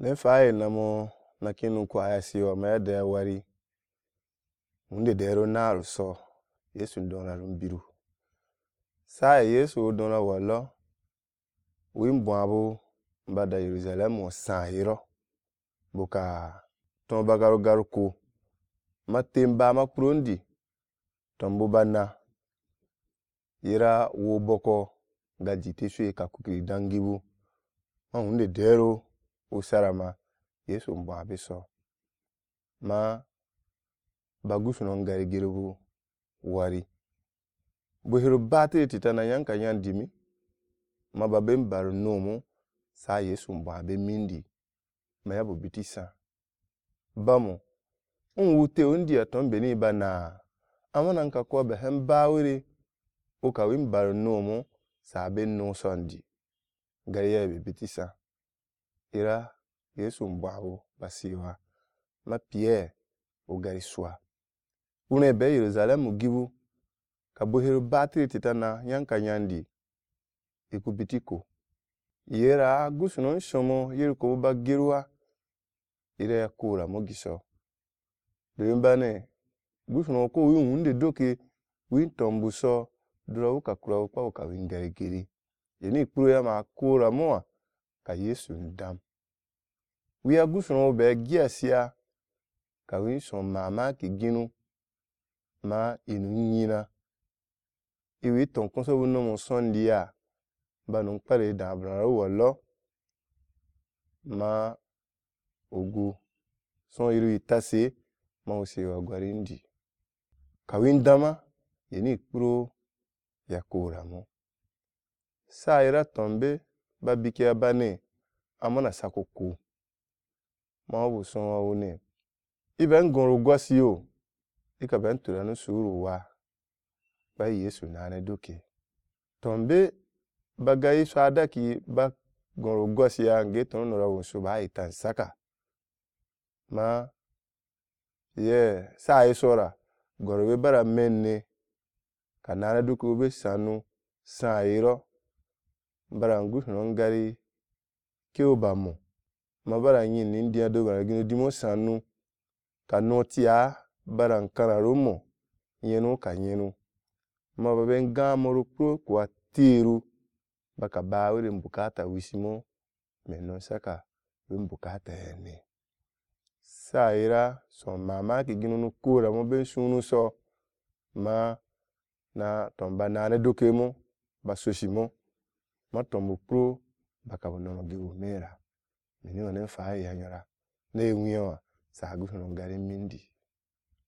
Nefa namo nakinu kwa ya siwa mayade wari hunde dero naru so Yesu ndona rumbiru sa Yesu dona wallo win bwabu bada Jerusalem wa sayiro buka ton bagaru garuko matemba makrondi tombu bana yira wo boko gajite swe ka kukiri dangibu ma hunde dero usarama Yesu mbwabi so ma bagusunon gari girbu wari buhiru batiri titana yanka yan dimi ma babin baru nomu sa Yesu mbwabi mindi mayabu bitisa bamu unwute undi aton beni bana amanan ka ko behen bawiri uka win baru nomu sa ben no sondi gari yabi bitisa ira Yesu mbwabu basiwa mapiye ugari suwa une be Jerusalem gibu ka buhiru batiri titana yanka yandi iku bitiko yera gusunon shomo yirko bagirwa ira ya kura mogiso domin bane gusunon ko win hunde doke win tombu so dura uka kura ukpa uka win gari giri yeni kuro ya ma kura mowa ka Yesu ndam wiya gusunon be giasiya ka win son mamaki ginu ma inu nyina iwi ton konso wuno sondiya banun kpare da braro wallo ma ugu son yiru itase ma usewa gwarindi kawin dama yeni kuro ya kura mo sa ira tombe babikiya bane amana sakoko ma wabu son wawune iben goro gwasiyo ika ben turanu suruwa bai Yesu nane doke tombe bagayi swadaki ba goro gwasiya nge tono nora wonsu ba itan saka ma ye sa isora goro we bara menne ka nane doke ube sanu sa iro bara ngusunon gari kyoba mo ma bara yin nindiya dogara ginu dimo sanu ka notiya bara kana romo yenu ka yenu ma baben gamoru kuro kwa tiru baka bawiri bukata wisimo menon saka win bukata ene sa ira son mamaki ginu nu kura mo ben sunu so ma na tomba nane doke mo ba soshimo ma tombu kuro baka bunono gibu mera meni onen fa yanyora ne wiyawa sa gusunon gari mindi